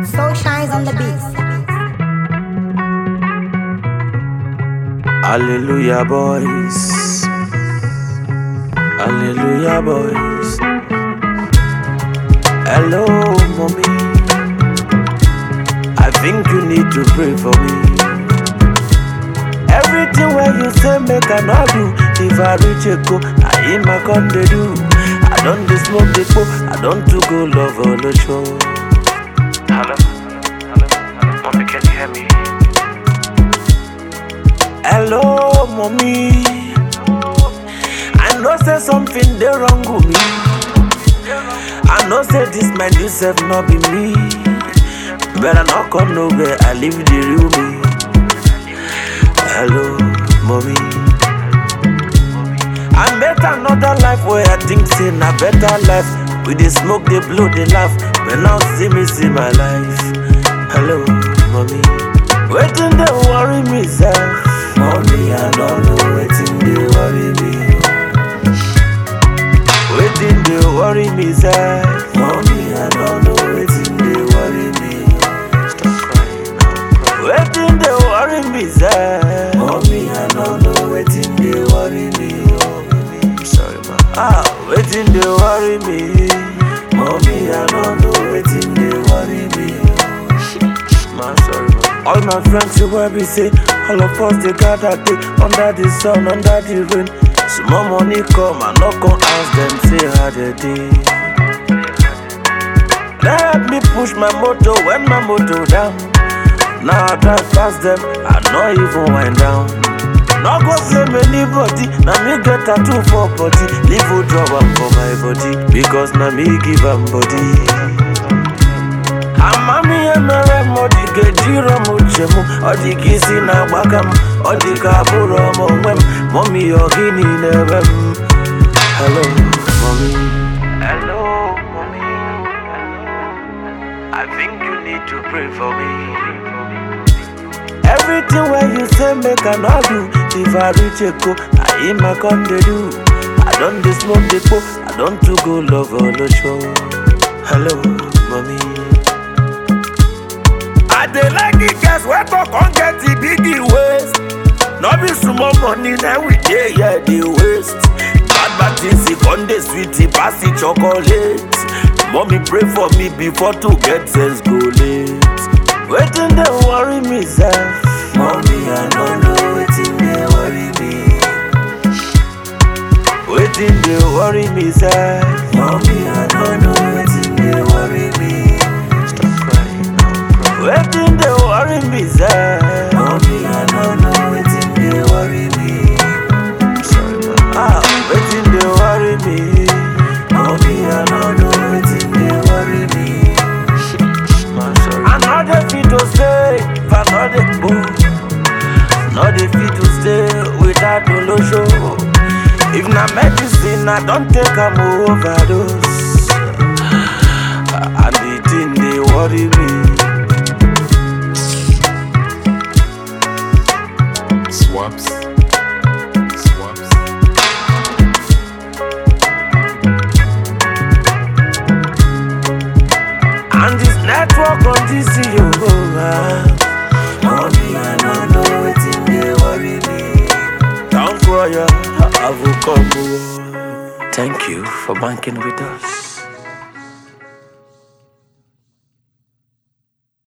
Soul shines on the beats. Hallelujah, boys. Hallelujah, boys. Hello, mommy. I think you need to pray for me. Everything where you say make I not do. If I reach a go, I in my con they do. I don't dey smoke the po, I don't to go love all the show. Hello? Mommy, can you hear me? Hello, mommy. I know say something they wrong with me. I know say this man yourself not be me. But I not come nowhere, I live the real me. Hello, mommy. I met another life where I think say na better life. We dey smoke, they blow, they laugh. But now see me, see my life. Hello, mommy. Waiting they worry me, sir. Mommy, I don't know waiting they worry me. Waiting they worry me, sir. Mommy, I don't know waiting they worry me. Stop crying now. Waiting they worry me, sir. Mommy, I don't know waiting they worry me. I'm sorry, ma. Waiting they worry me. Mommy, I don't know waiting they worry me. Ma, sorry, ma. All my friends you will be say, all of us they gather day under the sun, under the rain. Small money come and not come ask them say how they did. They help me push my motor when my motor down. Now I drive past them, I not even wind down. Not go blame anybody, now me get tattoo for body. Leave a drop for my body, because now me give am body. Amami emere modi gejiro muchemu. Odi kisi na wakam, odi kaburo mwem. Mommy ogini nevem. Hello, mommy. Hello, mommy. I think you need to pray for me. Everything where you say make I not do. If I reach a go, I in my con they do. I don't dey smoke the po, I don't to go love all the show. Hello, mommy. I dey like the girls where talk on get the biggie waist. No be small money now we dey yeah the waste. Bad things it on the sweetie pass the chocolate. Mommy pray for me before to get sense go late. Waiting they worry me self. Mommy I don't know waiting they worry me. Waiting they worry me self. Mommy I don't know waiting they worry me. Stop crying now. Waiting they worry me, sir. Mommy, I don't know waiting they worry me. I'm sorry, ma. Waiting they worry me. Mommy, I don't know waiting they worry me. Ma, sorry. Another fit to stay, another go. Another fit to stay without no show. If na medicine, I don't take a overdose. And the thing they worry me. Swaps. And this network on this Mommy, I don't know waiting they worry me. Don't cry, I will come. Thank you for banking with us.